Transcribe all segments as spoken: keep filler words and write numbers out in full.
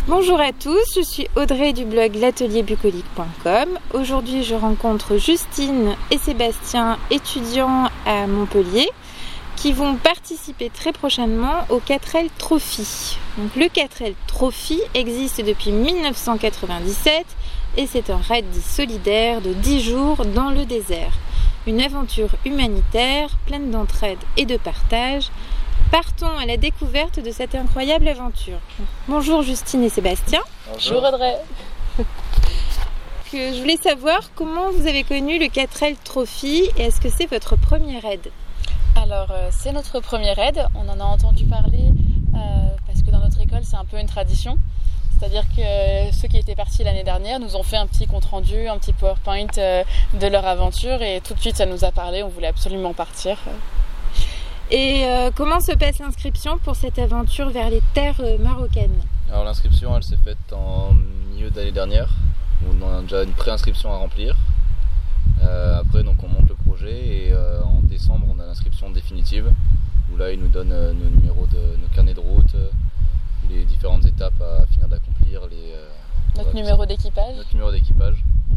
Bonjour à tous, je suis Audrey du blog l'atelier bucolique point com. Aujourd'hui, je rencontre Justine et Sébastien, étudiants à Montpellier, qui vont participer très prochainement au quatre L Trophy. Donc, le quatre L Trophy existe depuis mille neuf cent quatre-vingt-dix-sept et c'est un raid dit solidaire de dix jours dans le désert. Une aventure humanitaire pleine d'entraide et de partage. Partons à la découverte de cette incroyable aventure. Bonjour Justine et Sébastien. Bonjour Audrey. Je voulais savoir comment vous avez connu le quatre L Trophy et est-ce que c'est votre premier raid ? Alors euh, c'est notre premier raid, on en a entendu parler euh, parce que dans notre école c'est un peu une tradition. C'est-à-dire que euh, ceux qui étaient partis l'année dernière nous ont fait un petit compte-rendu, un petit PowerPoint euh, de leur aventure et tout de suite ça nous a parlé, on voulait absolument partir. Et euh, comment se passe l'inscription pour cette aventure vers les terres euh, marocaines ? Alors l'inscription elle s'est faite en milieu d'année dernière, où on a déjà une pré-inscription à remplir. Euh, après donc on monte le projet et euh, en décembre on a l'inscription définitive, où là ils nous donnent euh, nos numéros de nos carnets de route, euh, les différentes étapes à finir d'accomplir, les, euh, notre voilà, numéro d'équipage. Notre numéro d'équipage.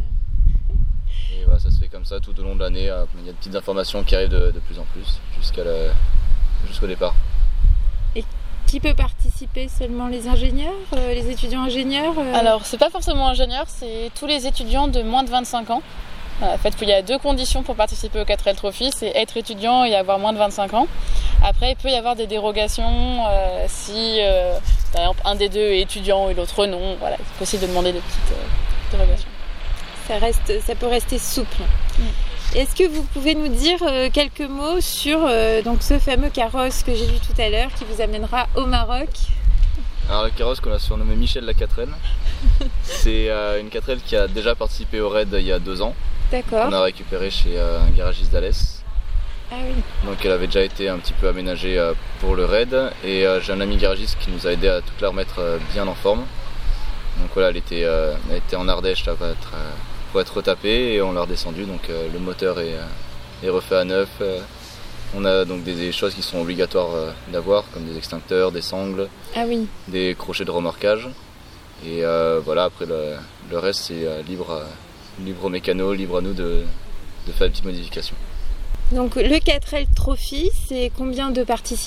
Et voilà, ça se fait comme ça tout au long de l'année. Il y a des petites informations qui arrivent de, de plus en plus jusqu'à la, jusqu'au départ. Et qui peut participer ? Seulement les ingénieurs, euh, les étudiants ingénieurs euh... Alors, c'est pas forcément ingénieurs, c'est tous les étudiants de moins de vingt-cinq ans. En fait, il y a deux conditions pour participer au quatre L Trophy, c'est être étudiant et avoir moins de vingt-cinq ans. Après, il peut y avoir des dérogations euh, si, euh, par exemple, un des deux est étudiant et l'autre non. Voilà, c'est possible de demander des petites euh, dérogations. Ça, reste, ça peut rester souple. Mm. Est-ce que vous pouvez nous dire euh, quelques mots sur euh, donc ce fameux carrosse que j'ai vu tout à l'heure qui vous amènera au Maroc ? Alors le carrosse qu'on a surnommé Michel la quatre L, c'est euh, une quatre L qui a déjà participé au raid il y a deux ans. D'accord. On a récupéré chez euh, un garagiste d'Alès. Ah oui. Donc elle avait déjà été un petit peu aménagée euh, pour le raid et euh, j'ai un ami garagiste qui nous a aidé à toute la remettre euh, bien en forme. Donc voilà, elle était, euh, elle était en Ardèche là, pour être, euh, pour être retapée et on l'a redescendue. Donc euh, le moteur est, euh, est refait à neuf. Euh, on a donc des, des choses qui sont obligatoires euh, d'avoir, comme des extincteurs, des sangles, ah oui. des crochets de remorquage. Et euh, voilà, après le, le reste c'est euh, libre, euh, libre aux mécanos, libre à nous de, de faire des petites modifications. Donc le quatre L Trophy, c'est combien de participants ?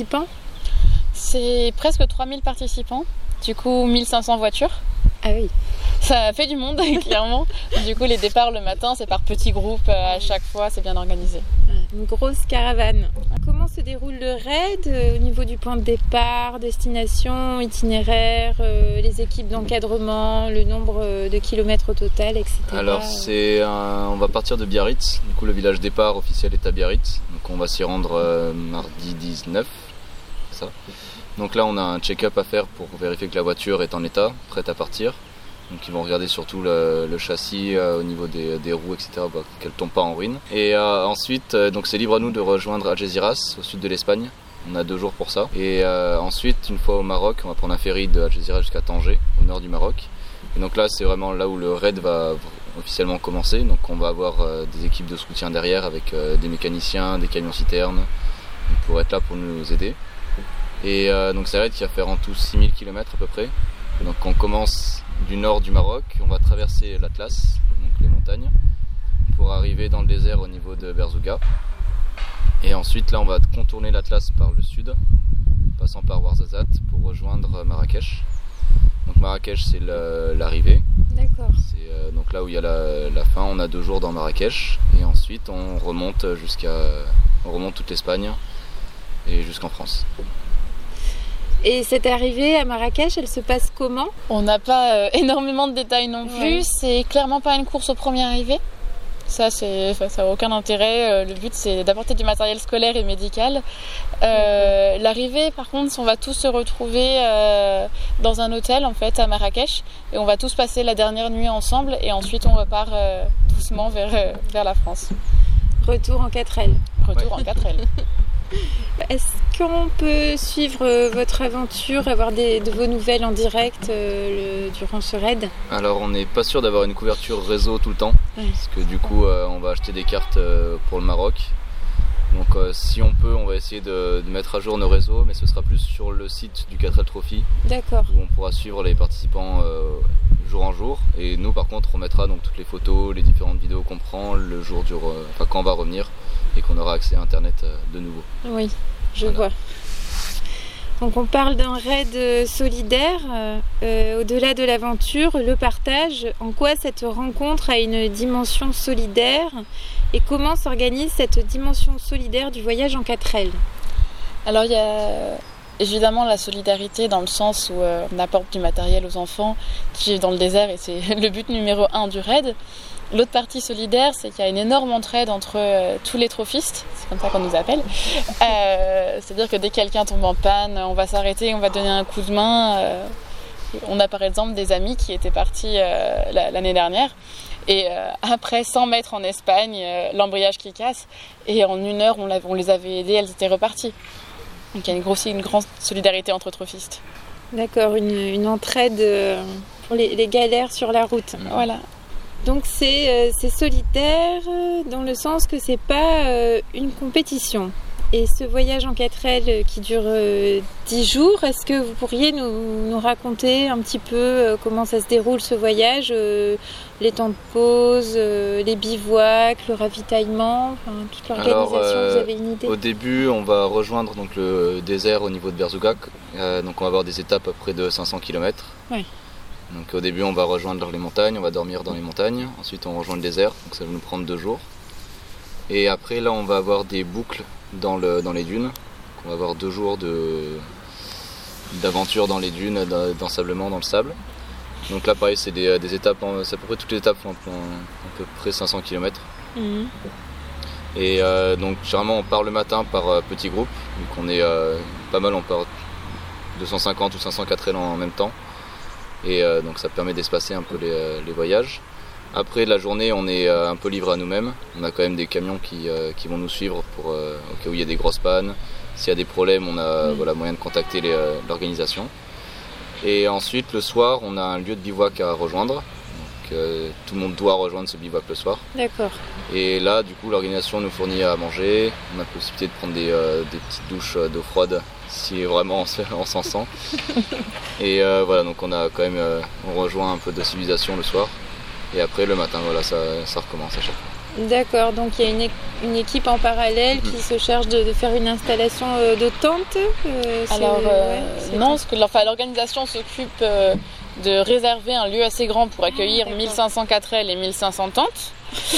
C'est presque trois mille participants, du coup mille cinq cents voitures. Ah oui. Ça fait du monde, clairement. Du coup, les départs le matin, c'est par petits groupes à chaque fois, c'est bien organisé. Une grosse caravane. Comment se déroule le raid euh, au niveau du point de départ, destination, itinéraire, euh, les équipes d'encadrement, le nombre de kilomètres au total, et cetera. Alors, c'est un... on va partir de Biarritz. Du coup, le village départ officiel est à Biarritz. Donc, on va s'y rendre euh, mardi dix-neuf. C'est ça. Donc là, on a un check-up à faire pour vérifier que la voiture est en état, prête à partir. Donc ils vont regarder surtout le, le châssis euh, au niveau des, des roues, et cetera, bah, qu'elle ne tombe pas en ruine. Et euh, ensuite, euh, donc c'est libre à nous de rejoindre Algeciras, au sud de l'Espagne. On a deux jours pour ça. Et euh, ensuite, une fois au Maroc, on va prendre un ferry de Algeciras jusqu'à Tanger, au nord du Maroc. Et donc là, c'est vraiment là où le raid va officiellement commencer. Donc on va avoir euh, des équipes de soutien derrière avec euh, des mécaniciens, des camions-citernes pour être là pour nous aider. Et euh, donc c'est un raid qui va faire en tout six mille kilomètres à peu près. Donc on commence du nord du Maroc, on va traverser l'Atlas, donc les montagnes, pour arriver dans le désert au niveau de Berzouga. Et ensuite là on va contourner l'Atlas par le sud, passant par Ouarzazate pour rejoindre Marrakech. Donc Marrakech c'est le, l'arrivée. D'accord. C'est euh, donc là où il y a la, la fin, on a deux jours dans Marrakech et ensuite on remonte jusqu'à, on remonte toute l'Espagne et jusqu'en France. Et cette arrivée à Marrakech, elle se passe comment ? On n'a pas euh, énormément de détails non plus, ouais. C'est clairement pas une course au premier arrivé. Ça, c'est, ça n'a aucun intérêt. Euh, le but, c'est d'apporter du matériel scolaire et médical. Euh, okay. L'arrivée, par contre, on va tous se retrouver euh, dans un hôtel, en fait, à Marrakech. Et on va tous passer la dernière nuit ensemble. Et ensuite, on repart euh, doucement vers, euh, vers la France. Retour en quatre L. Retour ouais. en quatre L. Est-ce qu'on peut suivre votre aventure, avoir des, de vos nouvelles en direct euh, le, durant ce raid ? Alors on n'est pas sûr d'avoir une couverture réseau tout le temps, ouais. Parce que du coup euh, on va acheter des cartes euh, pour le Maroc. Donc euh, si on peut, on va essayer de, de mettre à jour nos réseaux, mais ce sera plus sur le site du quatre L Trophy. D'accord. Où on pourra suivre les participants euh, jour en jour. Et nous par contre on mettra donc toutes les photos, les différentes vidéos qu'on prend le jour du, re... enfin quand on va revenir et qu'on aura accès à internet euh, de nouveau. Oui, je voilà. vois. Donc on parle d'un raid solidaire, euh, au-delà de l'aventure, le partage. En quoi cette rencontre a une dimension solidaire et comment s'organise cette dimension solidaire du voyage en quatre L? Alors il y a évidemment la solidarité dans le sens où euh, on apporte du matériel aux enfants qui vivent dans le désert et c'est le but numéro un du raid. L'autre partie solidaire, c'est qu'il y a une énorme entraide entre euh, tous les trophistes, c'est comme ça qu'on nous appelle. Euh, c'est-à-dire que dès que quelqu'un tombe en panne, on va s'arrêter, on va donner un coup de main. Euh, on a par exemple des amis qui étaient partis euh, l'année dernière et euh, après cent mètres en Espagne, euh, l'embrayage qui casse et en une heure on, on les avait aidés, elles étaient reparties. Donc il y a une, grosse, une grande solidarité entre trophistes. D'accord, une, une entraide pour les, les galères sur la route. Voilà. Donc c'est, euh, c'est solidaire euh, dans le sens que c'est pas euh, une compétition. Et ce voyage en quatre L qui dure euh, dix jours, est-ce que vous pourriez nous, nous raconter un petit peu euh, comment ça se déroule ce voyage, euh, les temps de pause, euh, les bivouacs, le ravitaillement, enfin, toute l'organisation, Alors, euh, vous avez une idée? Au début, on va rejoindre donc, le désert au niveau de Berzouga, euh, donc on va avoir des étapes à près de cinq cents kilomètres. Oui. Donc au début on va rejoindre les montagnes, on va dormir dans les montagnes, ensuite on rejoint le désert, donc ça va nous prendre deux jours. Et après là on va avoir des boucles dans, le, dans les dunes, donc, on va avoir deux jours de, d'aventure dans les dunes, d'ensablement dans le sable. Donc là pareil c'est des, des étapes, c'est à peu près toutes les étapes font à peu près cinq cents kilomètres. Mmh. Et euh, donc généralement on part le matin par euh, petits groupes, donc on est euh, pas mal, on part deux cent cinquante ou cinq cents quatre L en même temps. Et euh, donc ça permet d'espacer un peu les, euh, les voyages. Après la journée on est euh, un peu livré à nous-mêmes. On a quand même des camions qui, euh, qui vont nous suivre pour, euh, au cas où il y a des grosses pannes. S'il y a des problèmes on a mmh. voilà, moyen de contacter les, euh, l'organisation. Et ensuite le soir on a un lieu de bivouac à rejoindre. Donc euh, tout le monde doit rejoindre ce bivouac le soir. D'accord. Et là du coup l'organisation nous fournit à manger. On a la possibilité de prendre des, euh, des petites douches d'eau froide si vraiment on s'en sent. Et euh, voilà, donc on a quand même, euh, on rejoint un peu de civilisation le soir. Et après le matin, voilà, ça, ça recommence à chaque fois. D'accord, donc il y a une, une équipe en parallèle qui mmh. se charge de, de faire une installation euh, de tentes euh, Alors euh, ouais, non, parce que enfin, l'organisation s'occupe euh, de réserver un lieu assez grand pour accueillir ah, mille cinq cents quatre L et mille cinq cents tentes.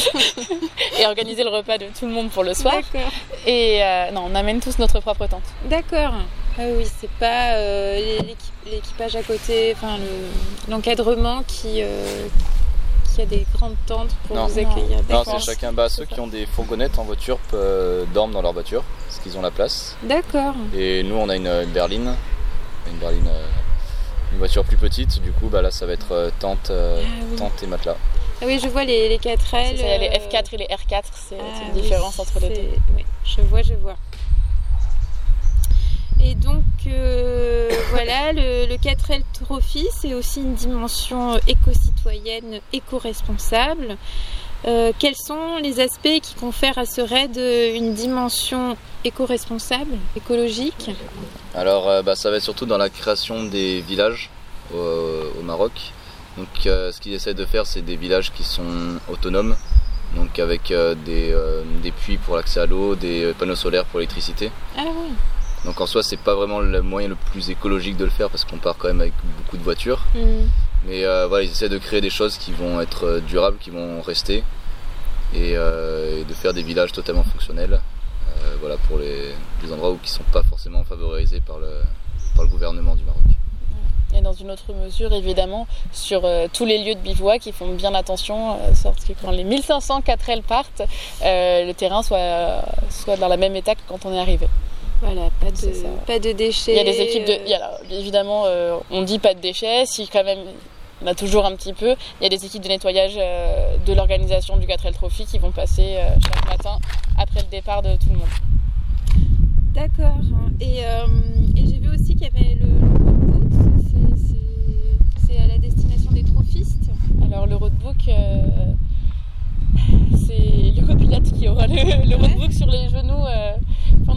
Et organiser le repas de tout le monde pour le soir. D'accord. Et euh, non, on amène tous notre propre tente. D'accord. Ah oui, c'est pas euh, l'équip, l'équipage à côté, enfin le, l'encadrement qui, euh, qui a des grandes tentes pour non. vous accueillir. Non, c'est chacun. Bah, ceux qui ont des fourgonnettes en voiture euh, dorment dans leur voiture parce qu'ils ont la place. D'accord. Et nous, on a une, une berline, une berline, euh, une voiture plus petite. Du coup, bah là, ça va être euh, tente, euh, ah, oui. tente et matelas. Ah oui, je vois les, les quatre L. C'est ça, il y a les F quatre et les R quatre, c'est, ah, c'est une oui, différence entre les deux. Oui, je vois, je vois. Et donc, euh, voilà, le, le quatre L Trophy, c'est aussi une dimension éco-citoyenne, éco-responsable. Euh, quels sont les aspects qui confèrent à ce raid une dimension éco-responsable, écologique? Alors, euh, bah, ça va être surtout dans la création des villages au, au Maroc. Donc, euh, ce qu'ils essaient de faire, c'est des villages qui sont autonomes, donc avec euh, des, euh, des puits pour l'accès à l'eau, des panneaux solaires pour l'électricité. Ah oui. Donc en soi, c'est pas vraiment le moyen le plus écologique de le faire parce qu'on part quand même avec beaucoup de voitures. Mmh. Mais euh, voilà, ils essaient de créer des choses qui vont être durables, qui vont rester, et, euh, et de faire des villages totalement fonctionnels, euh, voilà, pour les, les endroits où qui sont pas forcément favorisés par le, par le gouvernement du Maroc. Et dans une autre mesure, évidemment, sur euh, tous les lieux de bivouac, ils font bien attention, euh, sorte que quand les mille cinq cents quatre L partent, euh, le terrain soit, euh, soit dans la même état que quand on est arrivé. Voilà, pas de, pas de déchets. Il y a des équipes de. Il y a, évidemment, euh, on dit pas de déchets, si quand même. On a toujours un petit peu. Il y a des équipes de nettoyage euh, de l'organisation du quatre L Trophy qui vont passer euh, chaque matin après le départ de tout le monde. D'accord. Et, euh, et j'ai vu aussi qu'il y avait le, le roadbook. C'est, c'est, c'est à la destination des trophistes. Alors le roadbook, euh, c'est le copilote qui aura le, le roadbook ouais. sur les genoux. Euh,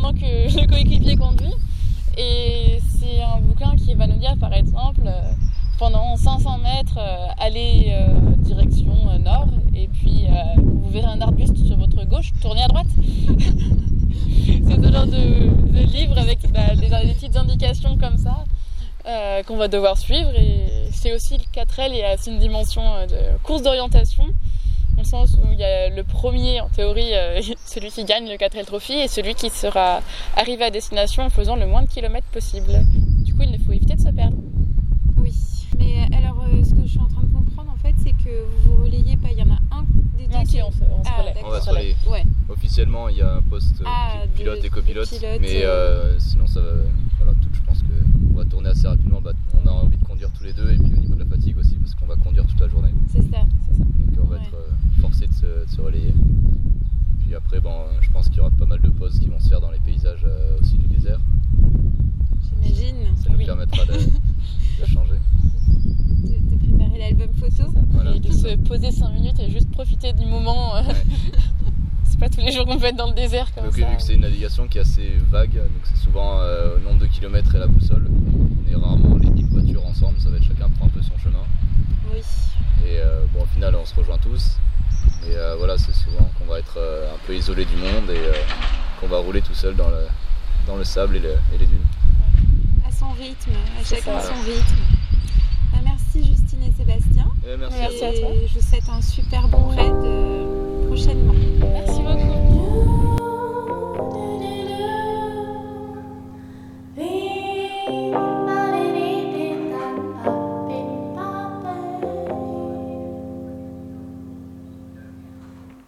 pendant que le coéquipier conduit. Et c'est un bouquin qui va nous dire, par exemple, euh, pendant cinq cents mètres, euh, allez euh, direction euh, nord, et puis euh, vous verrez un arbuste sur votre gauche, tournez à droite. C'est ce genre de, de livre avec bah, des, des petites indications comme ça euh, qu'on va devoir suivre. Et c'est aussi le quatre L, il y a aussi une dimension de course d'orientation, dans le sens où il y a le premier, en théorie, euh, celui qui gagne le quatre L Trophy, et celui qui sera arrivé à destination en faisant le moins de kilomètres possible. Du coup, il faut éviter de se perdre. Oui, mais alors euh, ce que je suis en train de comprendre en fait, c'est que vous vous relayez pas, il y en a un des deux Non, qui... si, on se, on se Ah, relaie. d'accord. On va se relayer. Ouais. Officiellement, il y a un poste euh, Ah, pi- pilote de- et copilote, de pilote, mais euh. euh, sinon ça va. Voilà, tout, je pense qu'on va tourner assez rapidement. Bah, on a envie de conduire tous les deux, et puis au niveau de la fatigue aussi, parce qu'on va conduire toute la journée. C'est ça, c'est ça. Donc on va Ouais. être euh, forcé de se, de se relayer. Et puis après, bon, euh, je pense qu'il y aura pas mal de pauses qui vont se faire dans les paysages euh, aussi du désert. J'imagine. Ça nous Oui. permettra de, de changer. De, de préparer l'album photo. Voilà. Et de se poser cinq minutes et juste profiter du moment. Ouais. C'est pas tous les jours qu'on peut être dans le désert comme Donc ça. vu que c'est une navigation qui est assez vague, donc c'est souvent euh, au nombre de kilomètres et la boussole. On est rarement les dix voitures ensemble, ça va être chacun prend un peu son chemin. Oui. Et euh, bon, au final, on se rejoint tous. Et euh, voilà, c'est souvent qu'on va être euh, un peu isolé du monde et euh, qu'on va rouler tout seul dans le, dans le sable et, le, et les dunes. À son rythme, à C'est chacun ça. son rythme. Bah, merci Justine et Sébastien. Et merci, Merci à à vous. toi. Et je vous souhaite un super bon raid.